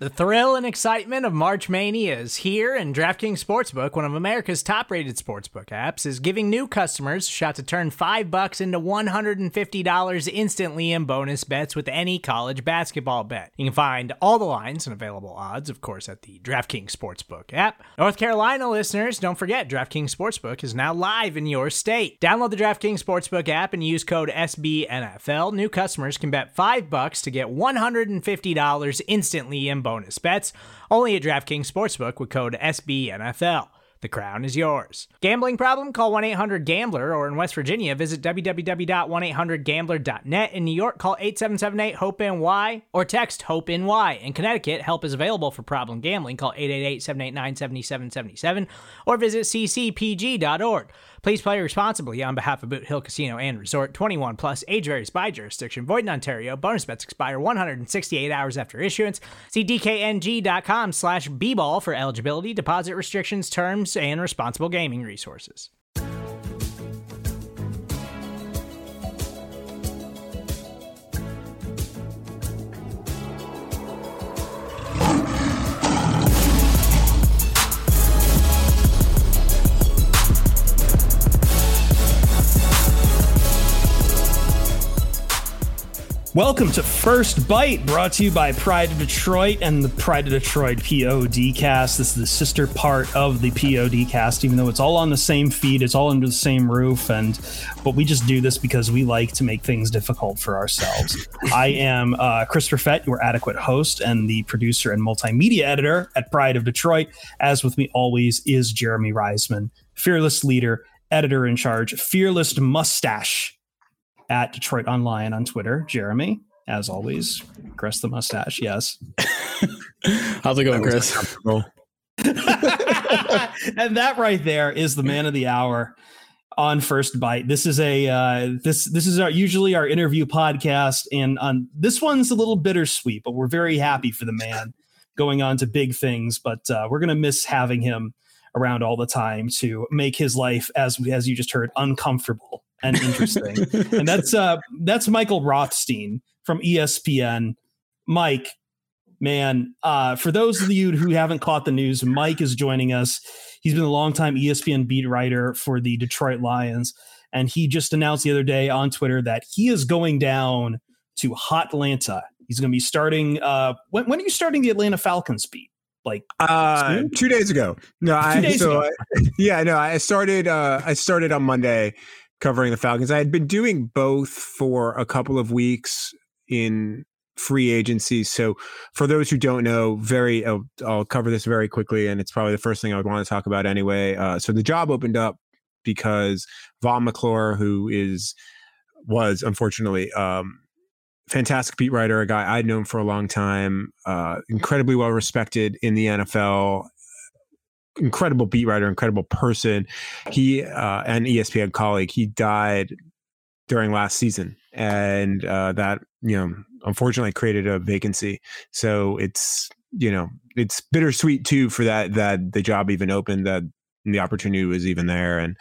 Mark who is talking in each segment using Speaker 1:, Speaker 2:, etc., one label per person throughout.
Speaker 1: The thrill and excitement of March Mania is here, and DraftKings Sportsbook, one of America's top-rated sportsbook apps, is giving new customers a shot to turn $5 into $150 instantly in bonus bets with any college basketball bet. You can find all the lines and available odds, of course, at the DraftKings Sportsbook app. North Carolina listeners, don't forget, DraftKings Sportsbook is now live in your state. Download the DraftKings Sportsbook app and use code SBNFL. New customers can bet $5 to get $150 instantly in bonus bets, only at DraftKings Sportsbook with code SBNFL. The crown is yours. Gambling problem? Call 1-800-GAMBLER, or in West Virginia, visit www.1800gambler.net. In New York, call 877-8-HOPE-NY or text HOPE-NY. In Connecticut, help is available for problem gambling. Call 888-789-7777 or visit ccpg.org. Please play responsibly on behalf of Boot Hill Casino and Resort. 21 plus, age varies by jurisdiction. Void in Ontario. Bonus bets expire 168 hours after issuance. See dkng.com/bball for eligibility, deposit restrictions, terms, and responsible gaming resources.
Speaker 2: Welcome to First Bite, brought to you by Pride of Detroit and the Pride of Detroit PODcast. This is the sister part of the PODcast, even though it's all on the same feed, it's all under the same roof, but we just do this because we like to make things difficult for ourselves. I am Christopher Fett, your adequate host and the producer and multimedia editor at Pride of Detroit. As with me always is Jeremy Reisman, fearless leader, editor in charge, fearless mustache at Detroit Online on Twitter. Jeremy, as always, caress the mustache. Yes.
Speaker 3: How's it going, Chris?
Speaker 2: And that right there is the man of the hour on First Bite. This is this is usually our interview podcast, and on this one's a little bittersweet, but we're very happy for the man going on to big things. But we're gonna miss having him around all the time to make his life, as you just heard, uncomfortable and interesting. And that's Michael Rothstein from ESPN. Mike, man, for those of you who haven't caught the news, Mike is joining us. He's been a longtime ESPN beat writer for the Detroit Lions, and he just announced the other day on Twitter that he is going down to Hotlanta. He's going to be starting. When are you starting the Atlanta Falcons beat? Like
Speaker 4: 2 days ago. No, I started on Monday covering the Falcons. I had been doing both for a couple of weeks in free agency. So for those who don't know, I'll cover this very quickly, and it's probably the first thing I would want to talk about anyway. So the job opened up because Vaughn McClure, who was unfortunately fantastic beat writer, a guy I'd known for a long time, incredibly well respected in the NFL, incredible beat writer, incredible person. He an ESPN colleague. He died during last season, and that unfortunately created a vacancy. So it's bittersweet too for that the job even opened, that the opportunity was even there, and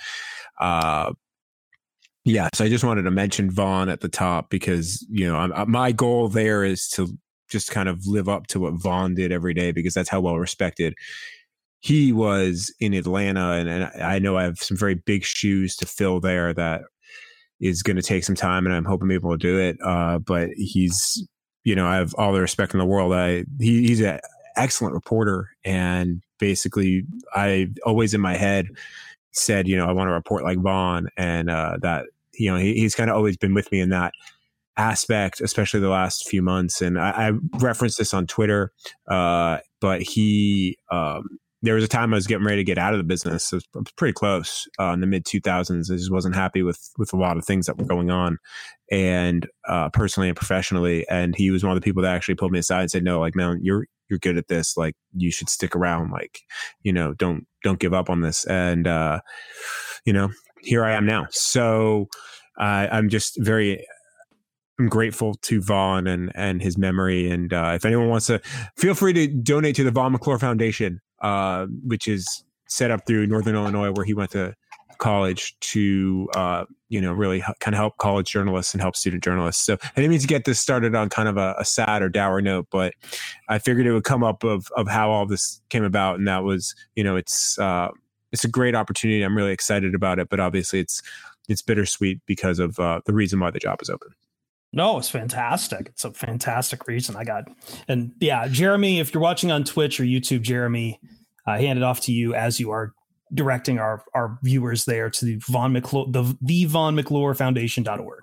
Speaker 4: yeah. So I just wanted to mention Vaughn at the top because my goal there is to just kind of live up to what Vaughn did every day, because that's how well respected he was in Atlanta, and I know I have some very big shoes to fill there that is going to take some time, and I'm hoping I'm able to do it. But he's, I have all the respect in the world. He's an excellent reporter, and basically I always in my head said, I want to report like Vaughn, and that, he's kind of always been with me in that aspect, especially the last few months. And I referenced this on Twitter, but there was a time I was getting ready to get out of the business. It was pretty close in the mid 2000s. I just wasn't happy with a lot of things that were going on, and personally and professionally. And he was one of the people that actually pulled me aside and said, "No, like, man, you're good at this. Like, you should stick around. Like, don't give up on this." And here I am now. So I'm just I'm grateful to Vaughn and his memory. And if anyone wants to, feel free to donate to the Vaughn McClure Foundation, which is set up through Northern Illinois, where he went to college to, really kind of help college journalists and help student journalists. So I didn't mean to get this started on kind of a sad or dour note, but I figured it would come up of how all this came about. And that was, it's a great opportunity. I'm really excited about it, but obviously it's bittersweet because of the reason why the job is open.
Speaker 2: No, it's fantastic. It's a fantastic reason and yeah, Jeremy, if you're watching on Twitch or YouTube, Jeremy, I hand it off to you as you are directing our viewers there to the Vaughn McClure Foundation.org.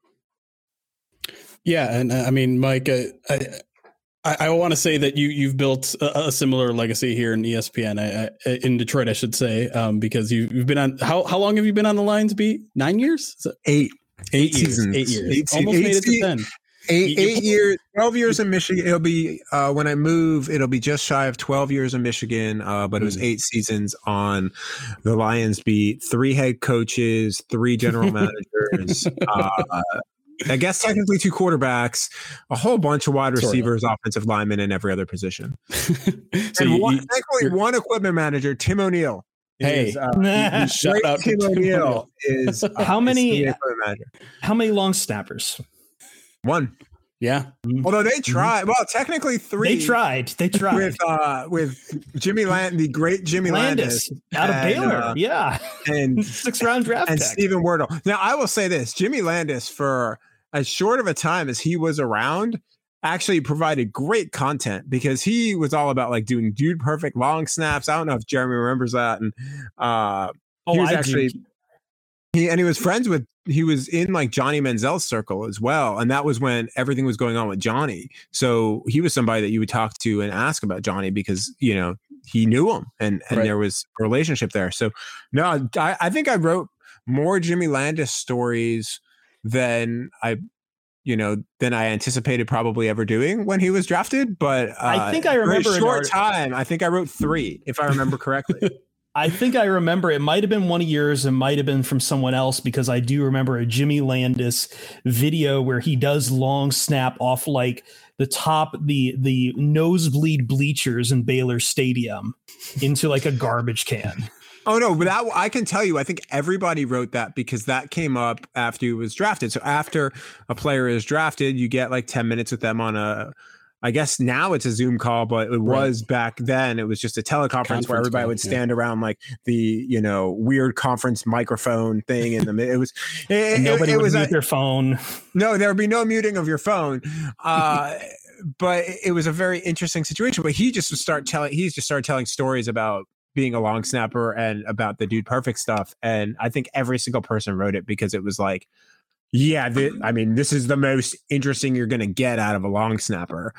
Speaker 3: Yeah. And I mean, Mike, I want to say that you've built a similar legacy here in ESPN, in Detroit, I should say, because you've been on, how long have you been on the Lions beat? 9 years?
Speaker 4: 8
Speaker 3: seasons. 8 years. Almost made it to 10.
Speaker 4: 8 years, 12 years in Michigan. It'll be, when I move, it'll be just shy of 12 years in Michigan. But it was 8 seasons on the Lions beat, 3 head coaches, 3 general managers, I guess technically 2 quarterbacks, a whole bunch of wide receivers, offensive linemen, and every other position.
Speaker 3: So
Speaker 4: and one equipment manager, Tim O'Neill.
Speaker 3: Hey, shout out
Speaker 4: Tim O'Neill is
Speaker 2: how many long snappers?
Speaker 4: 1.
Speaker 3: Yeah.
Speaker 4: Although they tried. Well, technically 3.
Speaker 2: They tried.
Speaker 4: With Jimmy the great Jimmy Landis
Speaker 2: out of Baylor.
Speaker 4: And
Speaker 2: 6th-round draft
Speaker 4: and
Speaker 2: pick.
Speaker 4: Stephen Wordle. Now, I will say this: Jimmy Landis, for as short of a time as he was around, actually provided great content because he was all about like doing dude perfect long snaps. I don't know if Jeremy remembers that. And he was actually. He was friends with, he was in like Johnny Manziel's circle as well. And that was when everything was going on with Johnny. So he was somebody that you would talk to and ask about Johnny because, he knew him and right. There was a relationship there. So no, I think I wrote more Jimmy Landis stories than I anticipated probably ever doing when he was drafted. But
Speaker 2: I think I remember
Speaker 4: in a short time, I think I wrote 3, if I remember correctly.
Speaker 2: I think I remember it might have been one of yours. It might have been from someone else because I do remember a Jimmy Landis video where he does long snap off like the top, the nosebleed bleachers in Baylor Stadium into like a garbage can.
Speaker 4: Oh no, but that I can tell you, I think everybody wrote that because that came up after he was drafted. So after a player is drafted, you get like 10 minutes with them on I guess now it's a Zoom call, but it was back then. It was just a teleconference where everybody would stand around like the, weird conference microphone thing in the middle. It was,
Speaker 2: nobody would mute their phone.
Speaker 4: No, there would be no muting of your phone. But it was a very interesting situation. But he just started telling stories about being a long snapper and about the dude perfect stuff. And I think every single person wrote it because it was like, yeah, this is the most interesting you're going to get out of a long snapper.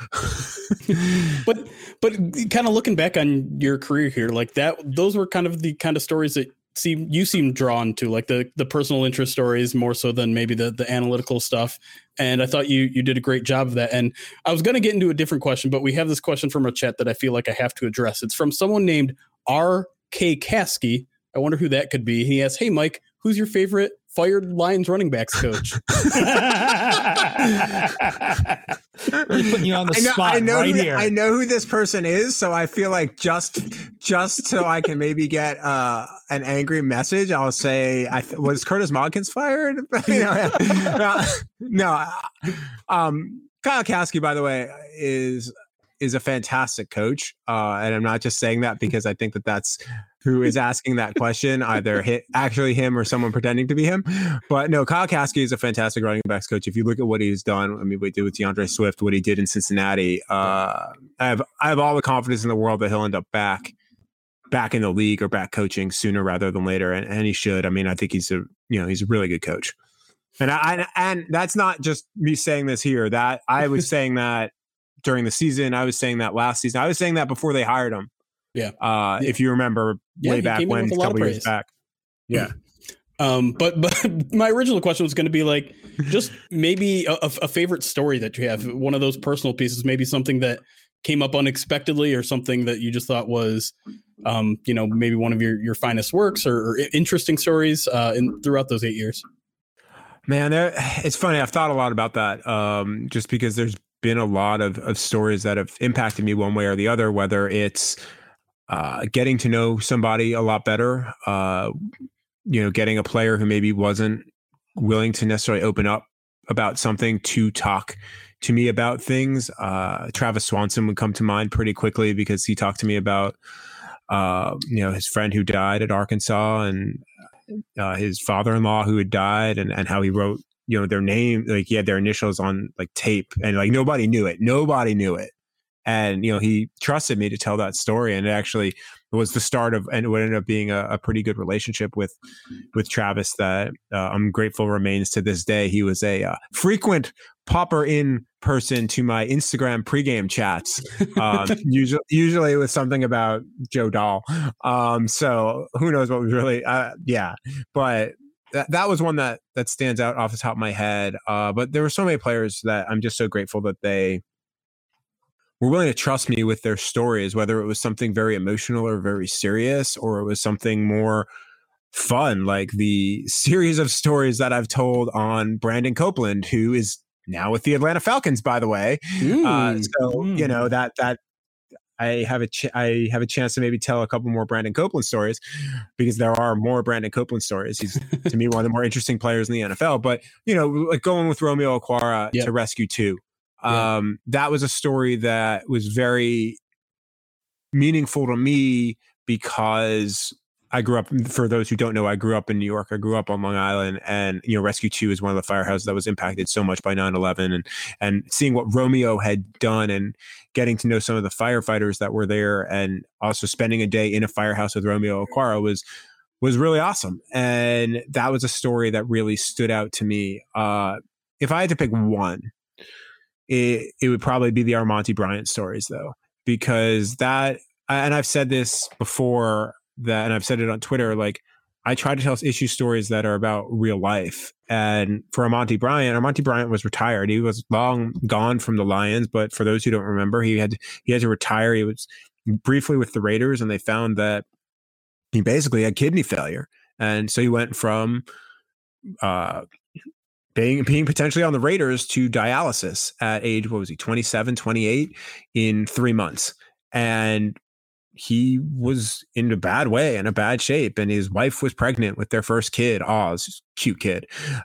Speaker 3: but kind of looking back on your career here, like those were kind of the kind of stories that you seem drawn to, like the personal interest stories more so than maybe the analytical stuff. And I thought you did a great job of that. And I was going to get into a different question, but we have this question from a chat that I feel like I have to address. It's from someone named R.K. Kasky. I wonder who that could be. He asks, "Hey, Mike, who's your favorite fired Lions running backs coach?"
Speaker 2: Really putting you on the spot here.
Speaker 4: I know who this person is, so I feel like just so I can maybe get an angry message, I'll say, was Curtis Modkins fired? No. Kyle Kasky, by the way, is a fantastic coach, and I'm not just saying that because I think that's who is asking that question, either actually him or someone pretending to be him. But no, Kyle Kasky is a fantastic running backs coach. If you look at what he's done, what he did with DeAndre Swift, what he did in Cincinnati, I have all the confidence in the world that he'll end up back in the league or back coaching sooner rather than later, and he should. I think he's a really good coach. And that's not just me saying this here. That I was saying that during the season. I was saying that last season. I was saying that before they hired him.
Speaker 3: Yeah.
Speaker 4: If you remember way back when, a couple years back. Yeah.
Speaker 3: But my original question was going to be like, just maybe a favorite story that you have, one of those personal pieces, maybe something that came up unexpectedly or something that you just thought was, maybe one of your finest works or interesting stories throughout those 8 years.
Speaker 4: Man, it's funny. I've thought a lot about that, just because there's been a lot of stories that have impacted me one way or the other, whether it's getting to know somebody a lot better, getting a player who maybe wasn't willing to necessarily open up about something to talk to me about things. Travis Swanson would come to mind pretty quickly because he talked to me about, his friend who died at Arkansas and his father-in-law who had died and how he wrote, their name, like he had their initials on like tape and like nobody knew it. And, he trusted me to tell that story. And it actually was the start of, and it would end up being a pretty good relationship with Travis that I'm grateful remains to this day. He was a frequent popper in person to my Instagram pregame chats, usually with something about Joe Dahl. So who knows what was really, but that was one that stands out off the top of my head. But there were so many players that I'm just so grateful that they were willing to trust me with their stories, whether it was something very emotional or very serious, or it was something more fun, like the series of stories that I've told on Brandon Copeland, who is now with the Atlanta Falcons, by the way. That I have a chance to maybe tell a couple more Brandon Copeland stories, because there are more Brandon Copeland stories. He's to me one of the more interesting players in the NFL. But like going with Romeo Okwara to Rescue 2. That was a story that was very meaningful to me because I grew up, for those who don't know, I grew up in New York. I grew up on Long Island, and Rescue 2 is one of the firehouses that was impacted so much by 9/11, and seeing what Romeo had done and getting to know some of the firefighters that were there, and also spending a day in a firehouse with Romeo Okwara was really awesome. And that was a story that really stood out to me. If I had to pick one, it would probably be the Armonte Bryant stories, though, because that, and I've said this before, and I've said it on Twitter, like I try to tell issue stories that are about real life. And for Armonte Bryant was retired. He was long gone from the Lions, but for those who don't remember, he had to retire. He was briefly with the Raiders, and they found that he basically had kidney failure. And so he went from being potentially on the Raiders to dialysis at age, 27, 28 in 3 months. And he was in a bad way, in a bad shape. And his wife was pregnant with their first kid, Oz, cute kid.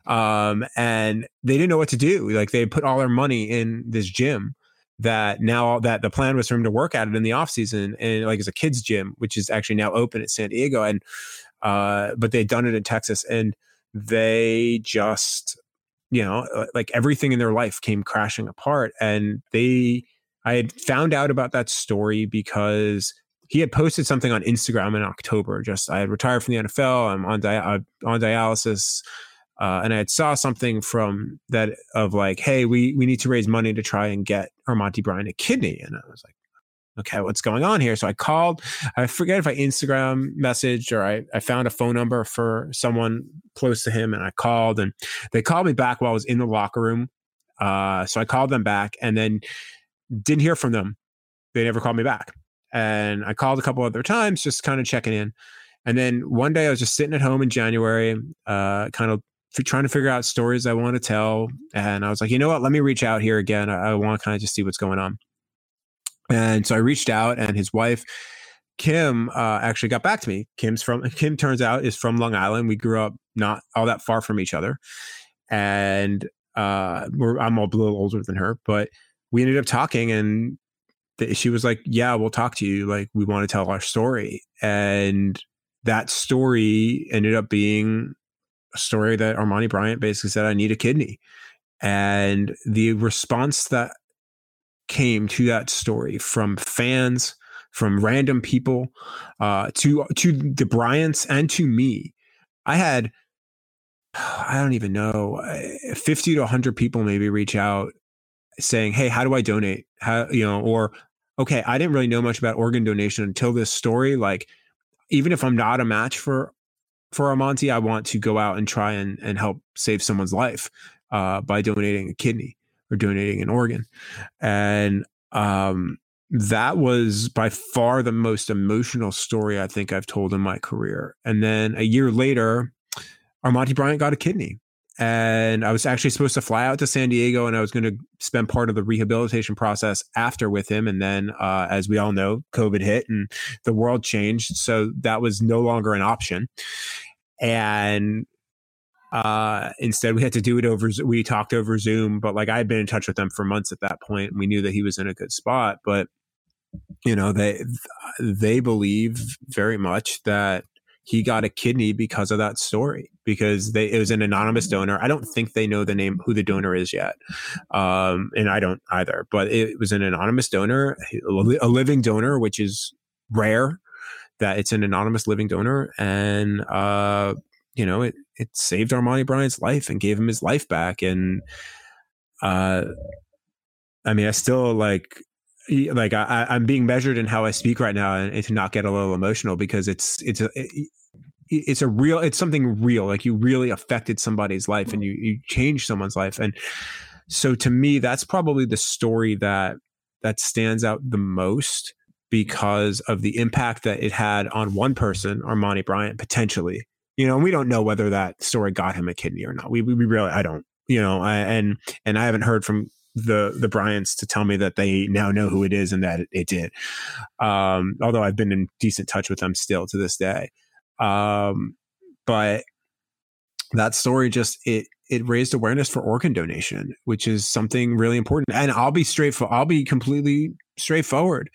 Speaker 4: And they didn't know what to do. Like they put all their money in this gym that now that the plan was for him to work at it in the off season, and like it's a kid's gym, which is actually now open at San Diego. And, but they'd done it in Texas, and they just, like everything in their life came crashing apart. And I had found out about that story because he had posted something on Instagram in October. I had retired from the NFL. I'm on dialysis. And I had saw something from that of like, hey, we need to raise money to try and get Armonte Bryant a kidney. And I was like, okay, what's going on here? So I called, I forget if I Instagram messaged or I found a phone number for someone close to him, and I called, and they called me back while I was in the locker room. So I called them back and then didn't hear from them. They never called me back. And I called a couple other times, just kind of checking in. And then one day I was just sitting at home in January, kind of trying to figure out stories I want to tell. And I was like, you know what, let me reach out here again. I want to kind of just see what's going on. And so I reached out, and his wife, Kim, actually got back to me. Kim turns out is from Long Island. We grew up not all that far from each other. And I'm a little older than her, but we ended up talking, and she was like, yeah, we'll talk to you. Like, we want to tell our story. And that story ended up being a story that Armonte Bryant basically said, I need a kidney. And the response that came to that story from fans, from random people, to the Bryants and to me, I had, I don't even know, 50 to 100 people maybe reach out saying, hey, how do I donate? Or, okay, I didn't really know much about organ donation until this story. Like, even if I'm not a match for Armonte, I want to go out and try and help save someone's life by donating a kidney or donating an organ. And that was by far the most emotional story I think I've told in my career. And then a year later, Armonte Bryant got a kidney. And I was actually supposed to fly out to San Diego, and I was going to spend part of the rehabilitation process after with him. And then, as we all know, COVID hit and the world changed. So that was no longer an option. And instead we had to do it we talked over Zoom, but like I had been in touch with them for months at that point, and we knew that he was in a good spot. But you know, they believe very much that he got a kidney because of that story, because it was an anonymous donor. I don't think they know who the donor is yet. And I don't either, but it was an anonymous donor, a living donor, which is rare that it's an anonymous living donor. And, you know, it saved Armani Bryant's life and gave him his life back. And, I mean, I still I'm being measured in how I speak right now, and to not get a little emotional, because it's something real. Like, you really affected somebody's life, and you changed someone's life. And so to me, that's probably the story that stands out the most, because of the impact that it had on one person, Armani Bryant, potentially. You know, and we don't know whether that story got him a kidney or not. We really, I don't, you know, and I haven't heard from the Bryants to tell me that they now know who it is and that it did. Although I've been in decent touch with them still to this day. But that story just, it raised awareness for organ donation, which is something really important. And I'll be completely straightforward.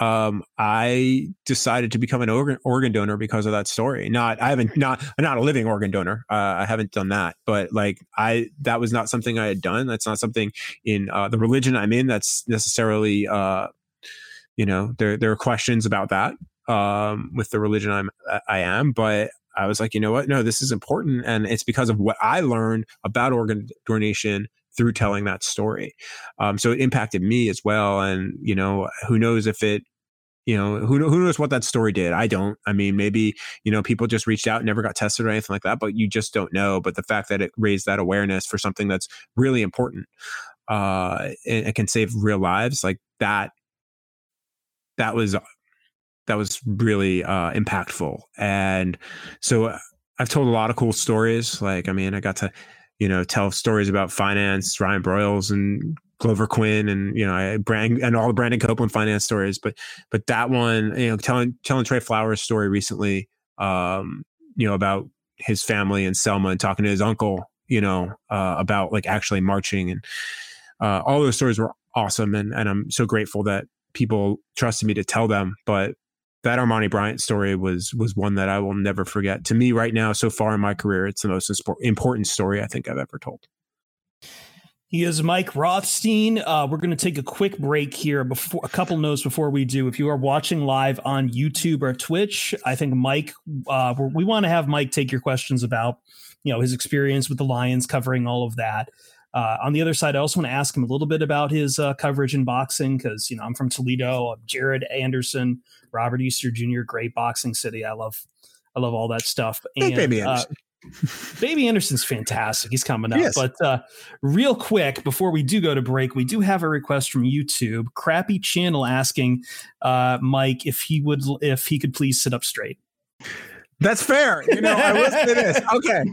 Speaker 4: I decided to become an organ donor because of that story. I'm not a living organ donor. I haven't done that, but that was not something I had done. That's not something in the religion I'm in that's necessarily, you know, there are questions about that with the religion I am, but I was like, you know what? No, this is important. And it's because of what I learned about organ donation through telling that story. So it impacted me as well. And, you know, who knows if it, you know, who knows what that story did? I don't. I mean, maybe, you know, people just reached out and never got tested or anything like that, but you just don't know. But the fact that it raised that awareness for something that's really important, it can save real lives, like that was really impactful. And so I've told a lot of cool stories. Like, I mean, I got to, you know, tell stories about finance, Ryan Broyles and Glover Quinn, and, you know, and all the Brandon Copeland finance stories. But that one, you know, telling Trey Flowers' story recently, you know, about his family in Selma, and talking to his uncle, you know, about like actually marching, and all those stories were awesome. And I'm so grateful that people trusted me to tell them. But that Armani Bryant story was one that I will never forget. To me right now, so far in my career, it's the most important story I think I've ever told.
Speaker 2: He is Mike Rothstein. We're going to take a quick break here. Before a couple notes before we do. If you are watching live on YouTube or Twitch, I think Mike, we want to have Mike take your questions about, you know, his experience with the Lions, covering all of that. On the other side, I also want to ask him a little bit about his coverage in boxing, because, you know, I'm from Toledo. Jared Anderson, Robert Easter Jr., great boxing city. I love all that stuff. And
Speaker 4: Baby Anderson.
Speaker 2: Baby Anderson's fantastic. He's coming up.
Speaker 4: Yes.
Speaker 2: But real quick, before we do go to break, we do have a request from YouTube. Crappy Channel asking Mike if he could please sit up straight.
Speaker 4: That's fair. You know, I will say this. Okay,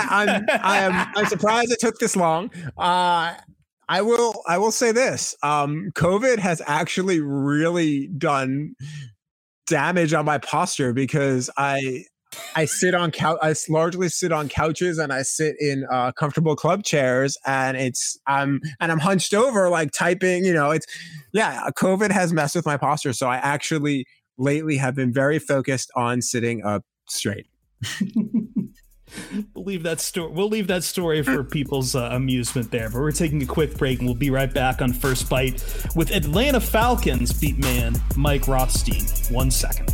Speaker 4: I'm surprised it took this long. I will say this. COVID has actually really done damage on my posture, because I sit on I largely sit on couches, and I sit in comfortable club chairs, and I'm hunched over, like typing. You know, COVID has messed with my posture. So I actually lately have been very focused on sitting up straight.
Speaker 2: We'll leave that story for people's amusement there. But we're taking a quick break, and we'll be right back on First Bite with Atlanta Falcons beat man Mike Rothstein. 1 second.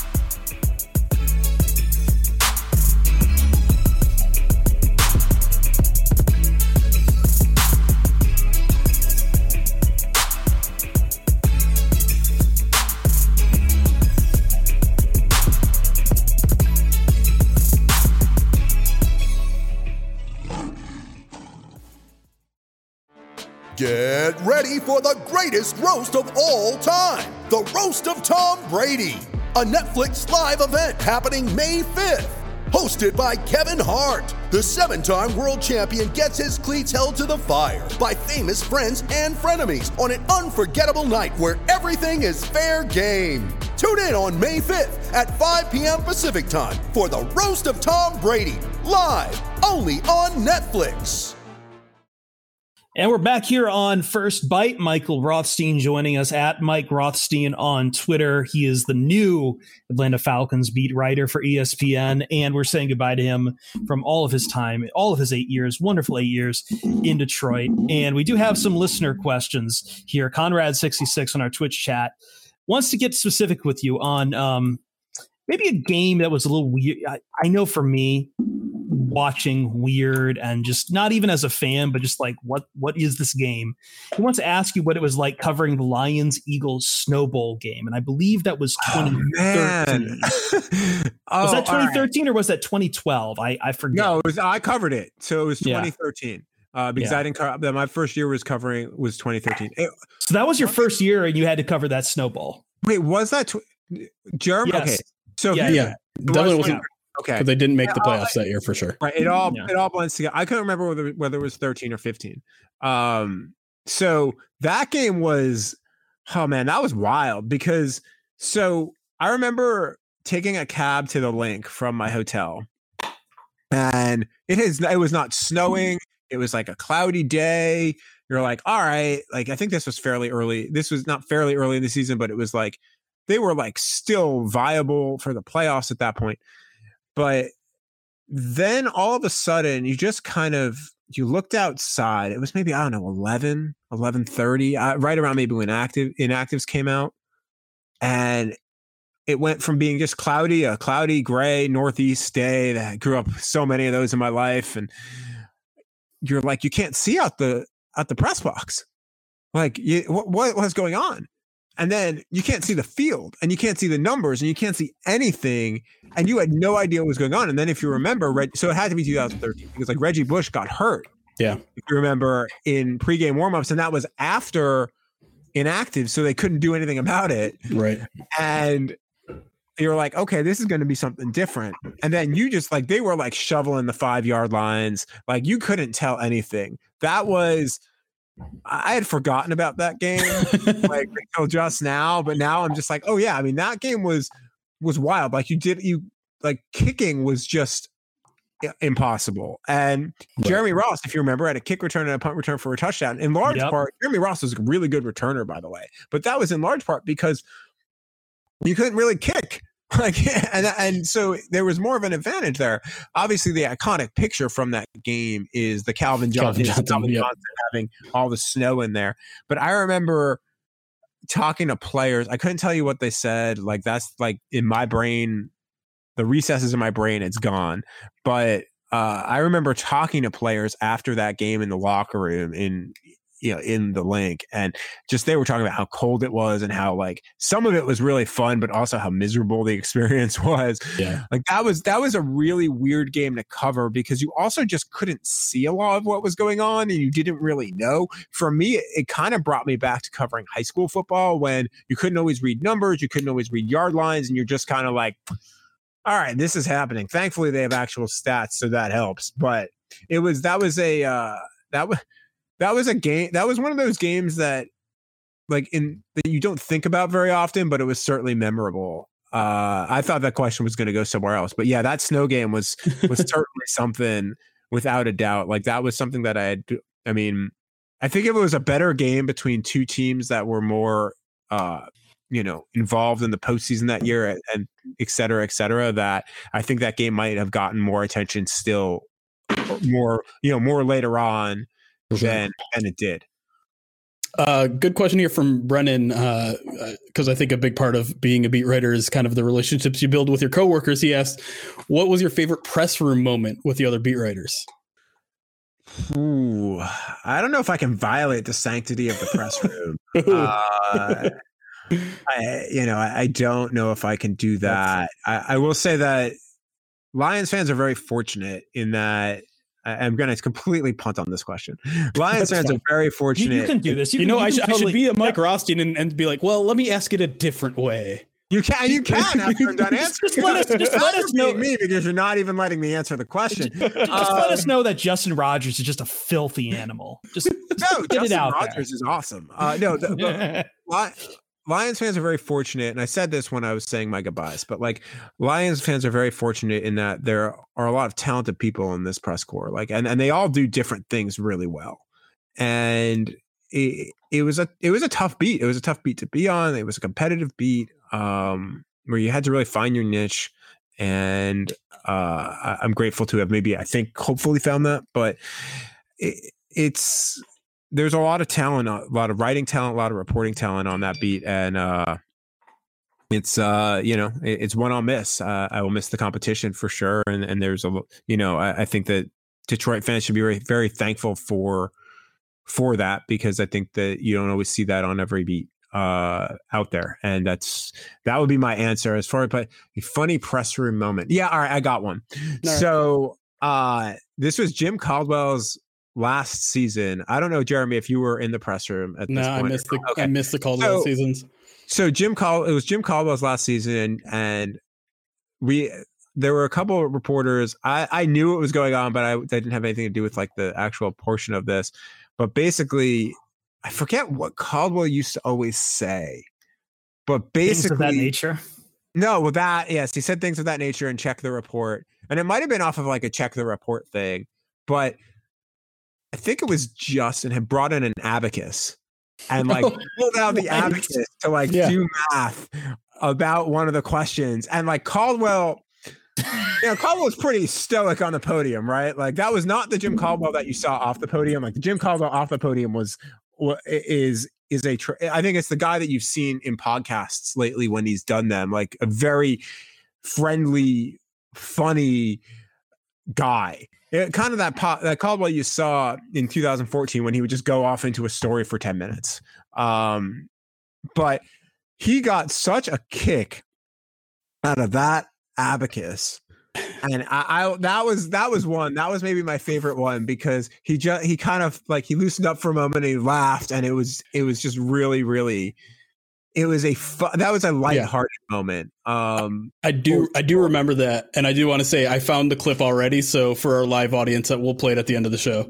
Speaker 5: Get ready for the greatest roast of all time, the Roast of Tom Brady, a Netflix live event happening May 5th. hosted by Kevin Hart. The 7-time world champion gets his cleats held to the fire by famous friends and frenemies on an unforgettable night where everything is fair game. Tune in on May 5th at 5 p.m. Pacific time for the Roast of Tom Brady, live only on Netflix.
Speaker 2: And we're back here on First Bite. Michael Rothstein joining us at Mike Rothstein on Twitter. He is the new Atlanta Falcons beat writer for ESPN, and we're saying goodbye to him from all of his time, all of his 8 years, wonderful 8 years in Detroit. And we do have some listener questions here. Conrad66 on our Twitch chat wants to get specific with you on maybe a game that was a little weird. I know for me, watching weird and just not even as a fan, but just like, what is this game? He wants to ask you what it was like covering the Lions-Eagles Snow Bowl game. And I believe that was 2013. Was that 2013 or was that 2012? I forget.
Speaker 4: No, I covered it. So it was 2013. Because I didn't cover, my first year was 2013.
Speaker 2: So that was your first year and you had to cover that Snow Bowl.
Speaker 4: Wait, was that Jeremy?
Speaker 2: Yes.
Speaker 4: Okay. So
Speaker 3: definitely wasn't.
Speaker 4: Okay,
Speaker 3: because they didn't make the playoffs that year for sure.
Speaker 4: Right, it all blends together. I couldn't remember whether it was 13 or 15. So that game was, oh man, that was wild because I remember taking a cab to the link from my hotel, and it was not snowing. It was like a cloudy day. You're like, all right, like I think this was fairly early. This was not fairly early in the season, but it was like they were like still viable for the playoffs at that point. But then all of a sudden you just you looked outside. It was maybe, I don't know, 11:30, right around maybe when inactives came out. And it went from being just a cloudy gray northeast day that I grew up so many of those in my life. And you're like, you can't see out the press box. Like what was going on? And then you can't see the field and you can't see the numbers and you can't see anything. And you had no idea what was going on. And then if you remember, so it had to be 2013 because like Reggie Bush got hurt.
Speaker 3: Yeah.
Speaker 4: If you remember in pregame warmups, and that was after inactive. So they couldn't do anything about it.
Speaker 3: Right.
Speaker 4: And you're like, okay, this is going to be something different. And then you just they were like shoveling the 5-yard lines. Like you couldn't tell anything. I had forgotten about that game like until just now, but now I'm just like, oh yeah, I mean that game was wild. Like kicking was just impossible. And Jeremy Ross, if you remember, had a kick return and a punt return for a touchdown. In large part, Jeremy Ross was a really good returner, by the way, but that was in large part because you couldn't really kick. And so there was more of an advantage there. Obviously, the iconic picture from that game is the Calvin Johnson having all the snow in there. But I remember talking to players. I couldn't tell you what they said. Like that's like in my brain, the recesses in my brain, it's gone. But I remember talking to players after that game in the locker room in the link, and just they were talking about how cold it was and how like some of it was really fun, but also how miserable the experience was.
Speaker 3: Yeah.
Speaker 4: Like that was a really weird game to cover because you also just couldn't see a lot of what was going on and you didn't really know. For me, it kind of brought me back to covering high school football when you couldn't always read numbers, you couldn't always read yard lines, and you're just kind of like, all right, this is happening. Thankfully they have actual stats, so that helps. But that was a game. That was one of those games that that you don't think about very often, but it was certainly memorable. I thought that question was going to go somewhere else, but yeah, that snow game was certainly something without a doubt. Like that was something that I think if it was a better game between two teams that were more, involved in the postseason that year and et cetera, that I think that game might have gotten more attention still more later on than it did.
Speaker 3: Good question here from Brennan, because I think a big part of being a beat writer is kind of the relationships you build with your coworkers. He asked, what was your favorite press room moment with the other beat writers?
Speaker 4: Ooh, I don't know if I can violate the sanctity of the press room. I don't know if I can do that. I will say that Lions fans are very fortunate in that I'm going to completely punt on this question. Lions fans are very fortunate.
Speaker 2: You can do this.
Speaker 3: I should be a Mike Rothstein and be like, well, let me ask it a different way.
Speaker 4: You can after I'm done answering.
Speaker 2: Just let us know
Speaker 4: me because you're not even letting me answer the question.
Speaker 2: Just let us know that Justin Rogers is just a filthy animal. Just get
Speaker 4: Justin
Speaker 2: it out
Speaker 4: Rogers is awesome. Lions fans are very fortunate, and I said this when I was saying my goodbyes, but like Lions fans are very fortunate in that there are a lot of talented people in this press corps, like, and they all do different things really well. And it was a tough beat. It was a tough beat to be on. It was a competitive beat where you had to really find your niche. And I'm grateful to have hopefully found that. But there's a lot of talent, a lot of writing talent, a lot of reporting talent on that beat. And it's one I'll miss. I will miss the competition for sure. And there's I think that Detroit fans should be very, very thankful for that, because I think that you don't always see that on every beat out there. And that would be my answer as far as a funny press room moment. Yeah. All right. I got one. All so this was Jim Caldwell's last season. I don't know, Jeremy, if you were in the press room at this point.
Speaker 3: I missed the Caldwell seasons.
Speaker 4: So it was Jim Caldwell's last season, and there were a couple of reporters. I knew what was going on, but I didn't have anything to do with like the actual portion of this. But basically, I forget what Caldwell used to always say. But basically,
Speaker 2: things of that nature.
Speaker 4: No, with that, yes, he said things of that nature and check the report, and it might have been off of like a check the report thing, but I think it was Justin had brought in an abacus and like pulled out the abacus to like do math about one of the questions. And like Caldwell was pretty stoic on the podium, right? Like that was not the Jim Caldwell that you saw off the podium. Like the Jim Caldwell off the podium is I think it's the guy that you've seen in podcasts lately when he's done them, like a very friendly, funny guy. Kind of that Caldwell you saw in 2014 when he would just go off into a story for 10 minutes. But he got such a kick out of that abacus. And that was maybe my favorite one, because he kind of like, he loosened up for a moment and he laughed, and it was just really, really, it was that was a lighthearted moment.
Speaker 3: I do remember that. And I do want to say, I found the clip already. So for our live audience, that we'll play it at the end of the show.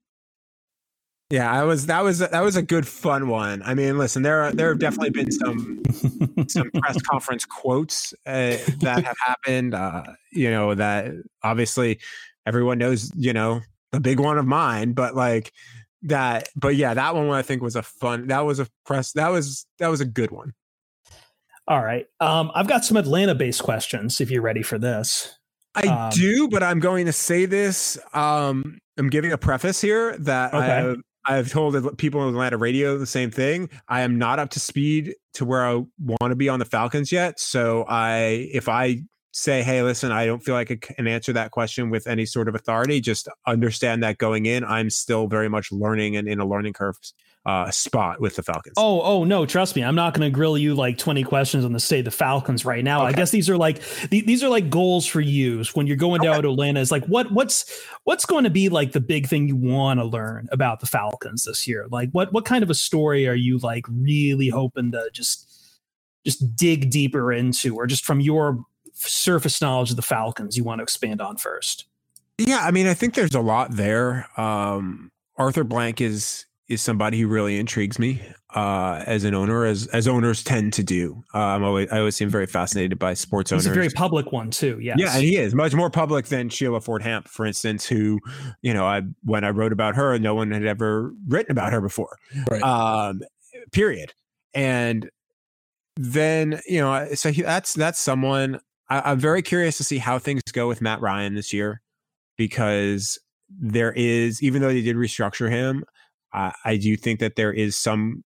Speaker 4: Yeah, that was a good fun one. I mean, listen, there have definitely been some press conference quotes that have happened. That obviously everyone knows. The big one of mine, but like that. But yeah, that one I think was a fun. That was a good one.
Speaker 2: All right, I've got some Atlanta-based questions. If you're ready for this.
Speaker 4: I do, but I'm going to say this. I'm giving a preface here that
Speaker 2: okay.
Speaker 4: I've told people in Atlanta radio the same thing. I am not up to speed to where I want to be on the Falcons yet. So if I say, hey, listen, I don't feel like I can answer that question with any sort of authority, just understand that going in, I'm still very much learning and in a learning curve spot with the Falcons.
Speaker 2: Oh no, trust me, I'm not going to grill you like 20 questions on the state of the Falcons right now. Okay. I guess these are like goals for you when you're going down to Atlanta. It's like what's going to be like the big thing you want to learn about the Falcons this year? Like what kind of a story are you like really hoping to just dig deeper into, or just from your surface knowledge of the Falcons you want to expand on first?
Speaker 4: Yeah, I mean, I think there's a lot there. Arthur Blank is somebody who really intrigues me as an owner, as owners tend to do. I always seem very fascinated by sports owners.
Speaker 2: He's a very public one too. Yes.
Speaker 4: Yeah, and he is much more public than Sheila Ford Hamp, for instance, who, when I wrote about her, no one had ever written about her before. Right. Period. And then, so that's someone I'm very curious to see how things go with Matt Ryan this year, because there is, even though they did restructure him, I do think that there is some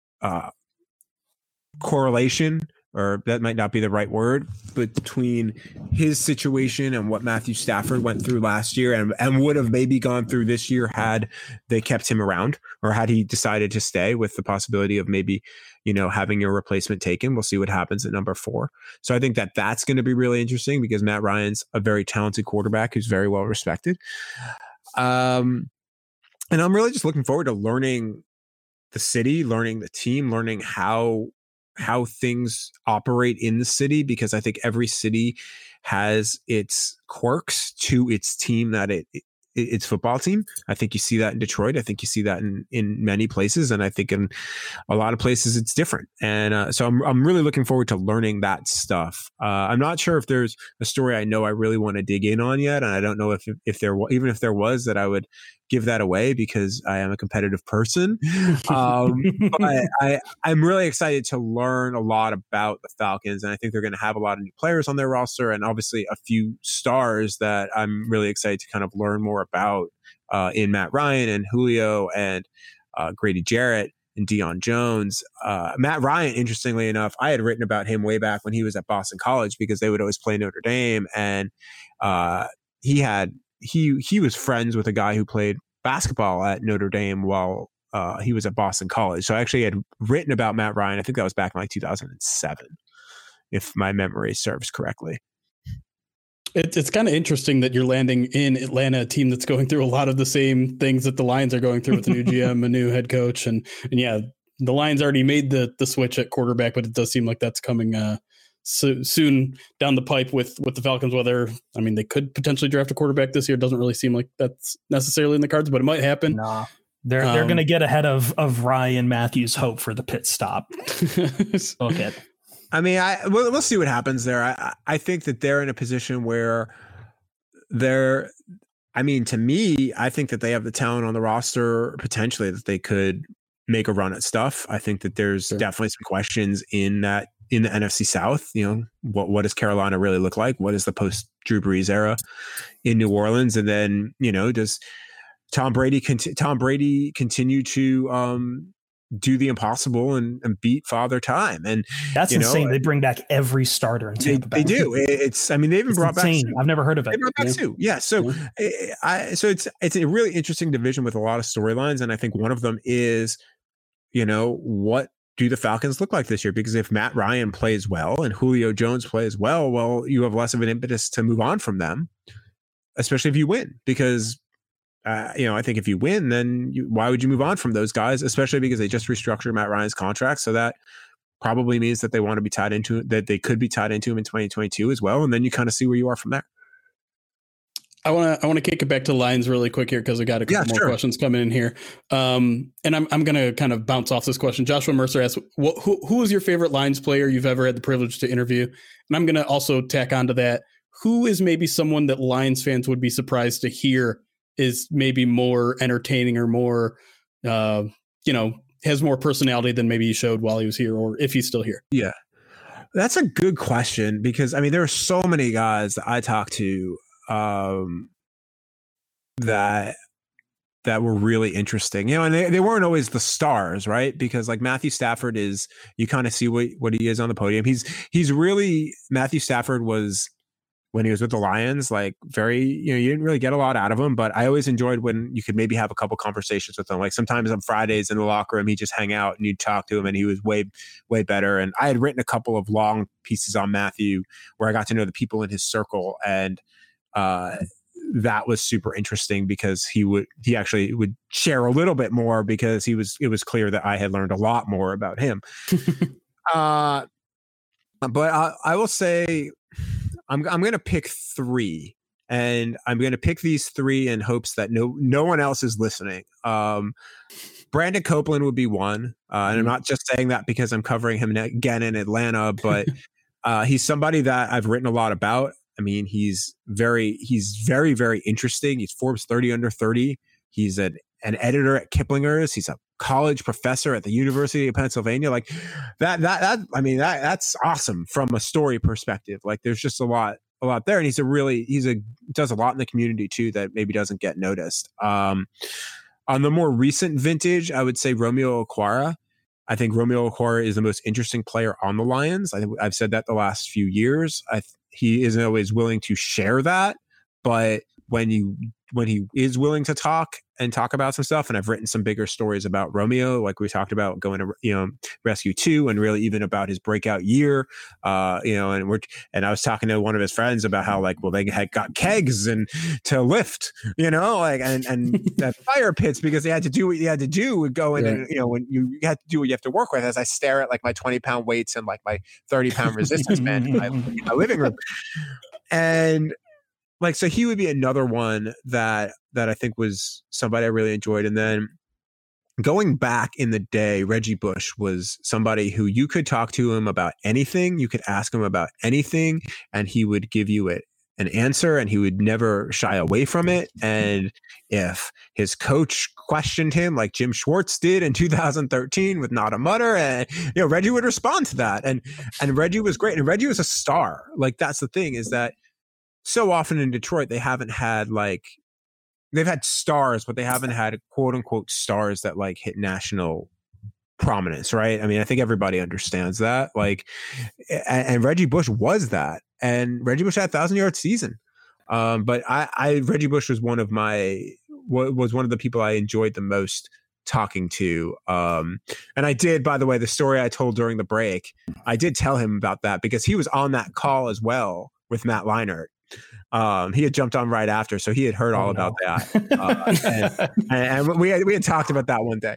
Speaker 4: correlation, or that might not be the right word, but between his situation and what Matthew Stafford went through last year and would have maybe gone through this year had they kept him around, or had he decided to stay, with the possibility of maybe, having your replacement taken. We'll see what happens at number 4. So I think that that's going to be really interesting, because Matt Ryan's a very talented quarterback who's very well respected. And I'm really just looking forward to learning the city, learning the team, learning how how things operate in the city, because I think every city has its quirks to its team that its football team. I think you see that in Detroit. I think you see that in many places. And I think in a lot of places it's different. And so I'm really looking forward to learning that stuff. I'm not sure if there's a story I know I really want to dig in on yet. And I don't know if there even if there was, that I would give that away, because I am a competitive person. But I'm really excited to learn a lot about the Falcons. And I think they're going to have a lot of new players on their roster, and obviously a few stars that I'm really excited to kind of learn more about in Matt Ryan and Julio and Grady Jarrett and Deion Jones. Matt Ryan, interestingly enough, I had written about him way back when he was at Boston College, because they would always play Notre Dame. And he was friends with a guy who played basketball at Notre Dame while he was at Boston College. So I actually had written about Matt Ryan. I think that was back in like 2007, if my memory serves correctly.
Speaker 3: It's kind of interesting that you're landing in Atlanta, a team that's going through a lot of the same things that the Lions are going through with a new GM, a new head coach. And yeah, the Lions already made the switch at quarterback, but it does seem like that's coming soon down the pipe with the Falcons. Whether, I mean, they could potentially draft a quarterback this year. It doesn't really seem like that's necessarily in the cards, but it might happen.
Speaker 2: Nah, they're going to get ahead of Ryan Matthews' hope for the pit stop. Okay.
Speaker 4: I mean, we'll see what happens there. I think that they're in a position where to me, I think that they have the talent on the roster potentially that they could make a run at stuff. I think that there's definitely some questions in the NFC South. You know, what does Carolina really look like? What is the post Drew Brees era in New Orleans? And then, you know, does Tom Brady continue to do the impossible and beat Father Time? And
Speaker 2: that's insane. They bring back every starter in Tampa Bay.
Speaker 4: They do. They've even brought
Speaker 2: insane.
Speaker 4: back.
Speaker 2: I've never heard of it.
Speaker 4: They brought back Sue. Yeah. So, it's a really interesting division with a lot of storylines, and I think one of them is, you know, what do the Falcons look like this year? Because if Matt Ryan plays well and Julio Jones plays well, you have less of an impetus to move on from them, especially if you win. Because I think if you win, then why would you move on from those guys? Especially because they just restructured Matt Ryan's contract, so that probably means that they want to be tied into that. They could be tied into him in 2022 as well, and then you kind of see where you are from there.
Speaker 3: I want to kick it back to Lions really quick here, because I got a couple more questions coming in here, and I'm going to kind of bounce off this question. Joshua Mercer asks, "Who is your favorite Lions player you've ever had the privilege to interview?" And I'm going to also tack onto that, who is maybe someone that Lions fans would be surprised to hear is maybe more entertaining or more, has more personality than maybe he showed while he was here, or if he's still here?
Speaker 4: Yeah, that's a good question, because I mean, there are so many guys that I talked to that were really interesting, and they weren't always the stars, right? Because like Matthew Stafford you kind of see what he is on the podium. He's really, Matthew Stafford was, when he was with the Lions, like very, you didn't really get a lot out of him, but I always enjoyed when you could maybe have a couple conversations with him. Like sometimes on Fridays in the locker room, he'd just hang out and you'd talk to him, and he was way, way better. And I had written a couple of long pieces on Matthew where I got to know the people in his circle. And that was super interesting, because he actually would share a little bit more, because it was clear that I had learned a lot more about him. But I will say, I'm going to pick three, and I'm going to pick these three in hopes that no one else is listening. Brandon Copeland would be one. And I'm not just saying that because I'm covering him again in Atlanta, but he's somebody that I've written a lot about. I mean, he's very, very interesting. He's Forbes 30 under 30. He's an editor at Kiplinger's. He's a college professor at the University of Pennsylvania. Like that's awesome from a story perspective. Like there's just a lot there. And he does a lot in the community too, that maybe doesn't get noticed. On the more recent vintage, I would say Romeo Okwara. I think Romeo Okwara is the most interesting player on the Lions. I think I've said that the last few years. He isn't always willing to share that, but when he is willing to talk about some stuff. And I've written some bigger stories about Romeo, like we talked about going to, Rescue 2, and really even about his breakout year. And I was talking to one of his friends about how, like, well, they had got kegs and to lift, and that fire pits, because they had to do what you had to do with going, and, when you had to do what you have to work with, as I stare at like my 20-pound weights and like my 30-pound resistance band in my living room. And like, so he would be another one that I think was somebody I really enjoyed. And then going back in the day, Reggie Bush was somebody who you could talk to him about anything. You could ask him about anything, and he would give you an answer, and he would never shy away from it. And if his coach questioned him, like Jim Schwartz did in 2013 with Not a Mutter, and Reggie would respond to that. And Reggie was great. And Reggie was a star. Like, that's the thing, is that so often in Detroit, they haven't had they've had stars, but they haven't had quote unquote stars that like hit national prominence, right? I mean, I think everybody understands that. Like, and Reggie Bush was that, and Reggie Bush had a 1,000-yard season. But Reggie Bush was one of the people I enjoyed the most talking to. And I did, by the way, the story I told during the break, I did tell him about that because he was on that call as well with Matt Leinart. He had jumped on right after, so he had heard all about that. And we had talked about that one day.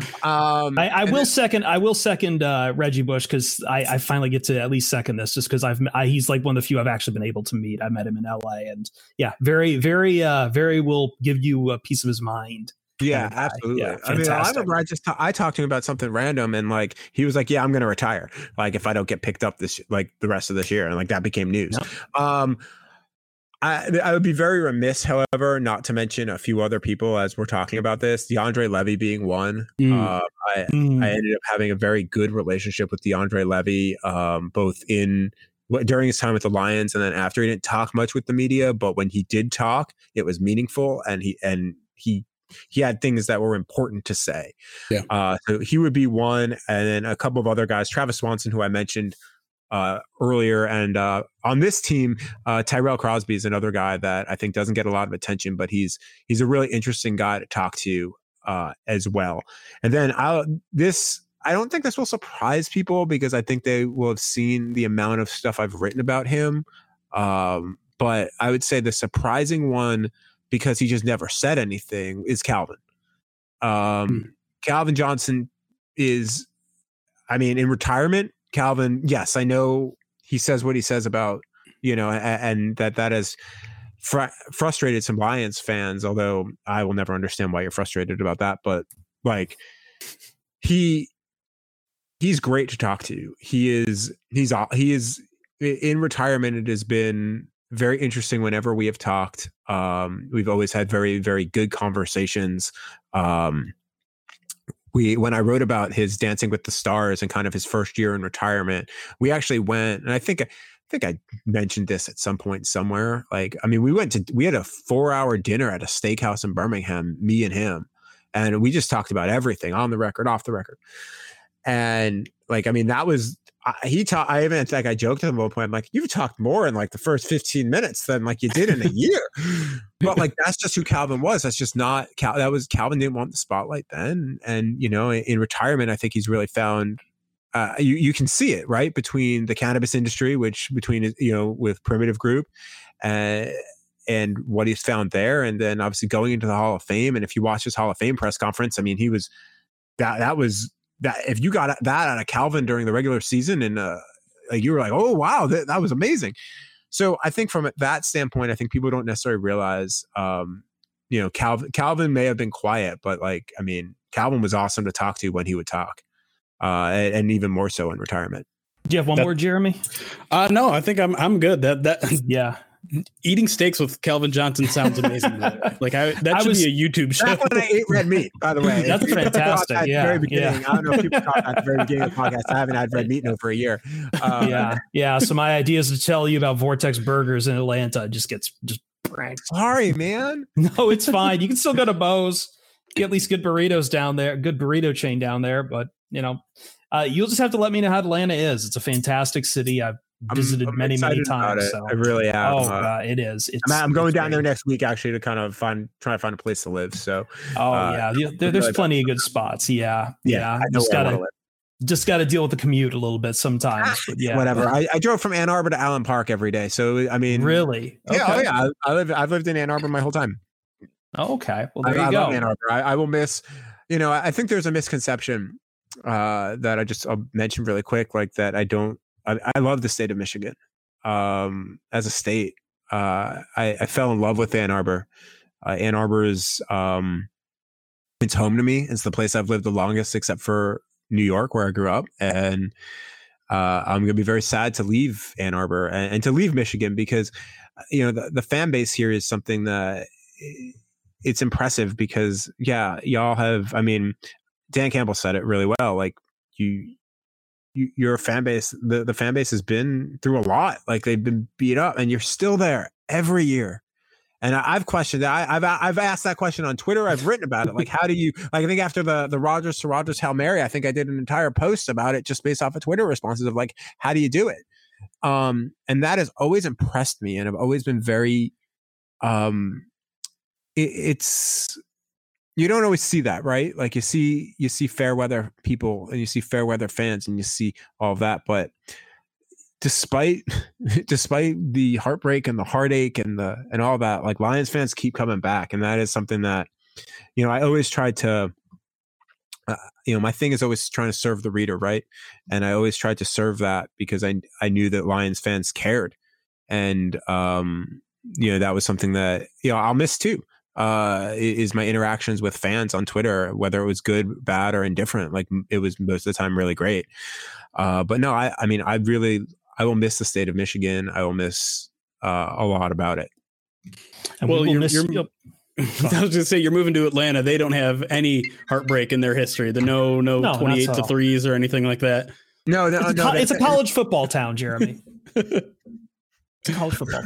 Speaker 2: I will second Reggie Bush, because I finally get to at least second this, just because he's like one of the few I've actually been able to meet. I met him in LA, and very, very, very will give you a piece of his mind.
Speaker 4: Yeah, absolutely.
Speaker 2: Yeah,
Speaker 4: I mean, I remember I talked to him about something random, and like he was like, "Yeah, I'm going to retire. Like if I don't get picked up the rest of this year," and like that became news. Yep. I would be very remiss, however, not to mention a few other people as we're talking about this. DeAndre Levy being one. I ended up having a very good relationship with DeAndre Levy, both during his time with the Lions and then after. He didn't talk much with the media, but when he did talk, it was meaningful, and he had things that were important to say. Yeah. So he would be one, and then a couple of other guys, Travis Swanson, who I mentioned earlier, and on this team, Tyrell Crosby is another guy that I think doesn't get a lot of attention, but he's a really interesting guy to talk to as well. And then I don't think this will surprise people, because I think they will have seen the amount of stuff I've written about him. But I would say the surprising one, because he just never said anything, is Calvin. Calvin Johnson is, I mean, in retirement, Calvin, yes, I know he says what he says about, and that has frustrated some Lions fans, although I will never understand why you're frustrated about that. But like, he's great to talk to. He is in retirement. It has been very interesting whenever we have talked. We've always had very, very good conversations. When I wrote about his Dancing with the Stars and kind of his first year in retirement, we actually went, and I think I mentioned this at some point somewhere. Like, I mean, we had a 4-hour dinner at a steakhouse in Birmingham, me and him, and we just talked about everything, on the record, off the record. And like, I mean, that was, I even think I joked at him at one point, I'm like, you've talked more in like the first 15 minutes than like you did in a year. But like, that's just who Calvin was. That's just not Calvin didn't want the spotlight then. And, in retirement, I think he's really found, you can see it, right? Between the cannabis industry, with Primitive Group, and what he's found there. And then obviously going into the Hall of Fame. And if you watch his Hall of Fame press conference, I mean, he was, that was, that if you got that out of Calvin during the regular season, and you were like, oh wow, that was amazing. So I think from that standpoint, I think people don't necessarily realize, Calvin may have been quiet, but like, I mean, Calvin was awesome to talk to when he would talk, and even more so in retirement.
Speaker 2: Do you have one more, Jeremy?
Speaker 3: No, I think I'm good.
Speaker 2: Yeah.
Speaker 3: Eating steaks with Calvin Johnson sounds amazing. Like that should be a YouTube show.
Speaker 4: That's when I ate red meat, by the way.
Speaker 2: That's fantastic.
Speaker 4: At the very beginning. I don't know if people caught that at the very beginning of the podcast. I haven't had red meat in over a year.
Speaker 2: Yeah. So my idea is to tell you about Vortex Burgers in Atlanta. Just pranked.
Speaker 4: Sorry, man.
Speaker 2: No, it's fine. You can still go to Bo's, get at least good burritos down there, good burrito chain down there. But you'll just have to let me know how Atlanta is. It's a fantastic city. I've visited
Speaker 4: I'm
Speaker 2: many
Speaker 4: excited about
Speaker 2: times.
Speaker 4: it.
Speaker 2: So
Speaker 4: I really am.
Speaker 2: oh god, it is.
Speaker 4: I'm going
Speaker 2: it's
Speaker 4: down there
Speaker 2: great.
Speaker 4: next week actually to kind of try to find a place to live. So
Speaker 2: there's
Speaker 4: really
Speaker 2: plenty of good spots. Yeah.
Speaker 4: I know where I want to live.
Speaker 2: Just got to deal with the commute a little bit sometimes. But yeah,
Speaker 4: whatever. I drove from Ann Arbor to Allen Park every day. So I mean,
Speaker 2: really?
Speaker 4: Yeah, okay. I've lived in Ann Arbor my whole time.
Speaker 2: Oh, okay. Well, there you
Speaker 4: I
Speaker 2: go.
Speaker 4: love Ann Arbor. I will miss. I think there's a misconception that I'll mention really quick, like that. I love the state of Michigan as a state. I fell in love with Ann Arbor. Ann Arbor is it's home to me. It's the place I've lived the longest, except for New York, where I grew up, and I'm going to be very sad to leave Ann Arbor and to leave Michigan because, the fan base here is something that it's impressive because, y'all have. I mean, Dan Campbell said it really well. Like your fan base, the fan base has been through a lot. Like they've been beat up, and you're still there every year. And I've questioned that. I've asked that question on Twitter. I've written about it. Like, how do you, like, I think after the Rodgers to Rodgers Hail Mary, I think I did an entire post about it just based off of Twitter responses of like, how do you do it? And that has always impressed me. And I've always been very, it's, you don't always see that, right? Like you see fair weather people and you see fair weather fans and you see all of that. But despite the heartbreak and the heartache and all that, like Lions fans keep coming back. And that is something that, I always tried to, my thing is always trying to serve the reader. Right. And I always tried to serve that because I knew that Lions fans cared. And, that was something that, I'll miss too, is my interactions with fans on Twitter, whether it was good, bad, or indifferent. Like it was most of the time really great. But no, I mean, I will miss the state of Michigan. I will miss a lot about it.
Speaker 2: And
Speaker 3: well,
Speaker 2: you're
Speaker 3: I was going to say you're moving to Atlanta. They don't have any heartbreak in their history. The no 28 to 3s or anything like that.
Speaker 4: No,
Speaker 2: it's a college football town, Jeremy. It's a college football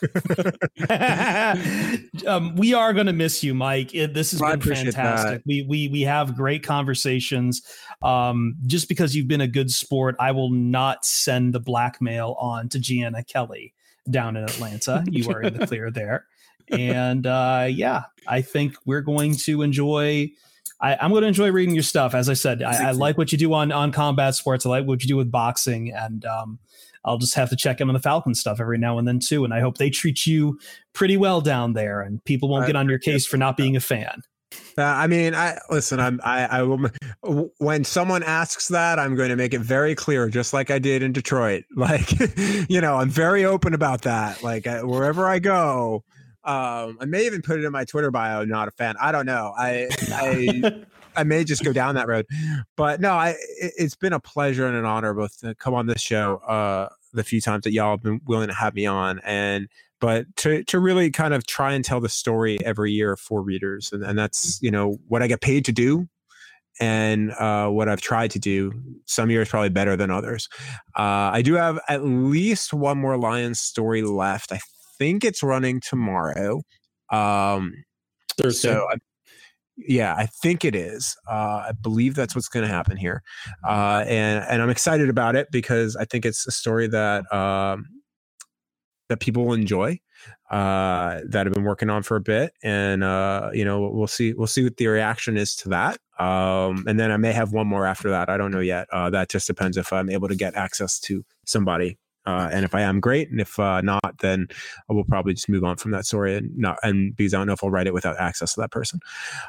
Speaker 2: town. We are going to miss you, Mike. This has been fantastic. We have great conversations. Just because you've been a good sport, I will not send the blackmail on to Gianna Kelly down in Atlanta. You are in the clear there. And I think we're going to enjoy. I'm going to enjoy reading your stuff. As I said, I like what you do on combat sports. I like what you do with boxing, and I'll just have to check in on the Falcon stuff every now and then too. And I hope they treat you pretty well down there, and people won't get on your case for not being a fan.
Speaker 4: I mean, I will. When someone asks that, I'm going to make it very clear, just like I did in Detroit. Like, I'm very open about that. Like wherever I go, I may even put it in my Twitter bio. Not a fan. I don't know. I may just go down that road, but no, it's been a pleasure and an honor both to come on this show the few times that y'all have been willing to have me on, but to really kind of try and tell the story every year for readers. And that's, what I get paid to do and what I've tried to do. Some years probably better than others. I do have at least one more Lions story left. I think it's running tomorrow.
Speaker 3: Thursday.
Speaker 4: So I think it is. I believe that's what's going to happen here. And I'm excited about it because I think it's a story that people will enjoy, that I've been working on for a bit. And, we'll see what the reaction is to that. And then I may have one more after that. I don't know yet. That just depends if I'm able to get access to somebody. And if I am, great. And if not, then I will probably just move on from that story and because I don't know if I'll write it without access to that person.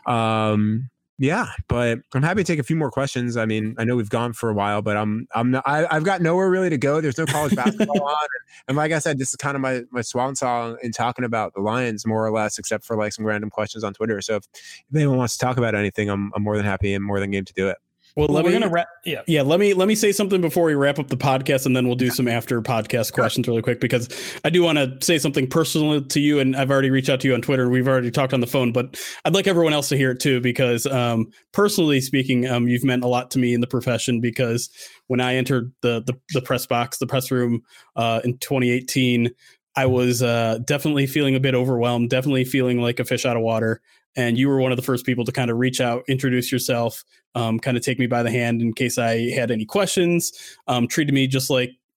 Speaker 4: But I'm happy to take a few more questions. I mean, I know we've gone for a while, but I've got nowhere really to go. There's no college basketball on. And like I said, this is kind of my swan song in talking about the Lions more or less, except for like some random questions on Twitter. So if anyone wants to talk about anything, I'm more than happy and more than game to do it.
Speaker 3: Well, we're going to wrap. Yeah. Let me say something before we wrap up the podcast, and then we'll do some after podcast questions really quick, because I do want to say something personal to you, and I've already reached out to you on Twitter. We've already talked on the phone, but I'd like everyone else to hear it too, because personally speaking, you've meant a lot to me in the profession, because when I entered the press box, the press room in 2018, I was definitely feeling a bit overwhelmed, definitely feeling like a fish out of water. And you were one of the first people to kind of reach out, introduce yourself, kind of take me by the hand in case I had any questions, treated me just like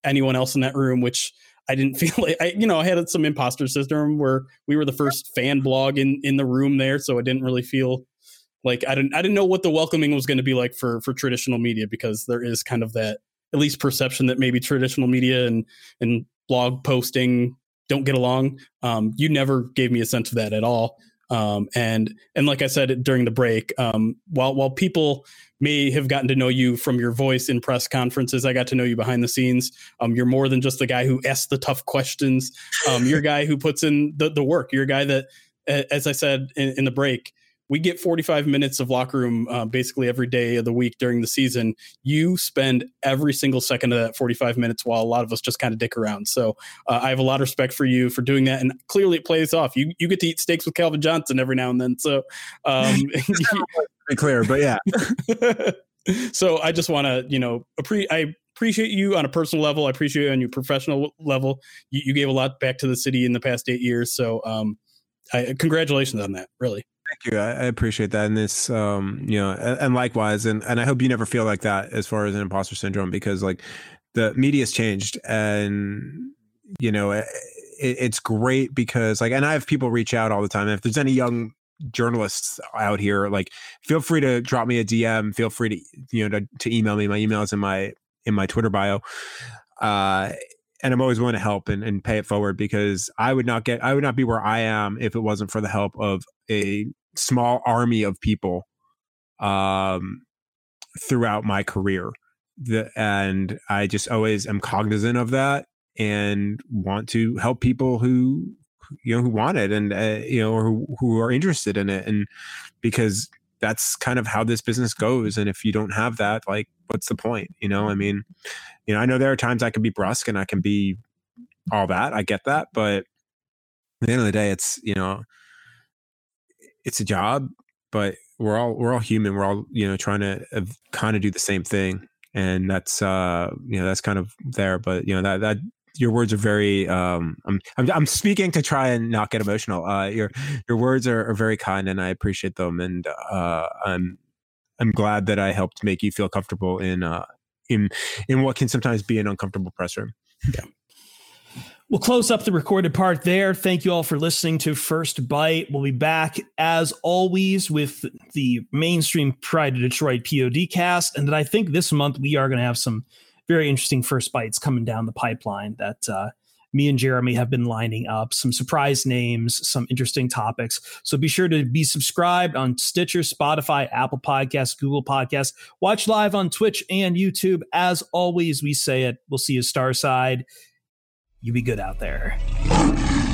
Speaker 3: anyone else in that room, which I didn't feel like I had some imposter syndrome where we were the first fan blog in the room there. So I didn't really feel like I didn't know what the welcoming was going to be like for traditional media, because there is kind of that at least perception that maybe traditional media and blog posting don't get along. You never gave me a sense of that at all. And like I said during the break, while people may have gotten to know you from your voice in press conferences, I got to know you behind the scenes. You're more than just the guy who asks the tough questions. You're a guy who puts in the work. You're a guy that, as I said in the break, we get 45 minutes of locker room basically every day of the week during the season. You spend every single second of that 45 minutes while a lot of us just kind of dick around. So I have a lot of respect for you for doing that. And clearly it plays off. You get to eat steaks with Calvin Johnson every now and then. So
Speaker 4: pretty clear, but yeah.
Speaker 3: So I just want to, I appreciate you on a personal level. I appreciate you on your professional level. You gave a lot back to the city in the past 8 years. So congratulations on that, really.
Speaker 4: Thank you. I appreciate that. And this, and likewise, and I hope you never feel like that as far as an imposter syndrome, because like the media's changed, and, it's great because like, and I have people reach out all the time. If there's any young journalists out here, like feel free to drop me a DM, feel free to email me. My email is in my Twitter bio. And I'm always willing to help and pay it forward, because I would not be where I am if it wasn't for the help of a small army of people throughout my career. And I just always am cognizant of that and want to help people who want it and, or who are interested in it. And because that's kind of how this business goes. And if you don't have that, like, what's the point? I mean, I know there are times I can be brusque and I can be all that. I get that. But at the end of the day, it's, it's a job, but we're all human. We're all, trying to kind of do the same thing. And that's, that's kind of there. But, that your words are very, I'm speaking to try and not get emotional. Your words are very kind, and I appreciate them. And I'm glad that I helped make you feel comfortable in what can sometimes be an uncomfortable press room.
Speaker 2: Yeah. We'll close up the recorded part there. Thank you all for listening to First Bite. We'll be back as always with the mainstream Pride of Detroit POD cast. And then I think this month we are going to have some very interesting First Bites coming down the pipeline that me and Jeremy have been lining up, some surprise names, some interesting topics. So be sure to be subscribed on Stitcher, Spotify, Apple Podcasts, Google Podcasts. Watch live on Twitch and YouTube. As always, we say it. We'll see you Starside. You be good out there.